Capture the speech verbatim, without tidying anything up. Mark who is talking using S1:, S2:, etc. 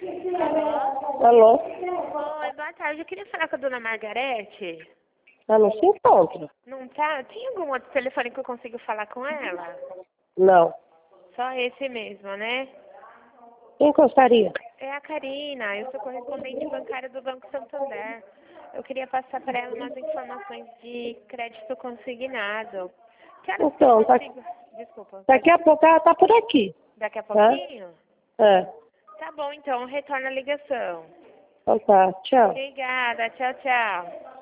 S1: Alô?
S2: Alô?
S1: Oi, boa tarde. Eu queria falar com a dona Margarete.
S2: Ela não se encontra?
S1: Não tá? Tem algum outro telefone que eu consigo falar com ela?
S2: Não.
S1: Só esse mesmo, né?
S2: Quem gostaria?
S1: É a Karina. Eu sou correspondente bancária do Banco Santander. Eu queria passar para ela umas informações de crédito consignado. Que horas que eu
S2: Então, tá-
S1: consigo? Desculpa.
S2: daqui a
S1: pode-
S2: pouco ela tá por aqui.
S1: Daqui a
S2: Tá?
S1: pouquinho?
S2: É.
S1: Tá bom, então. Retorna a ligação.
S2: Então tá. Tchau.
S1: Obrigada. Tchau, tchau.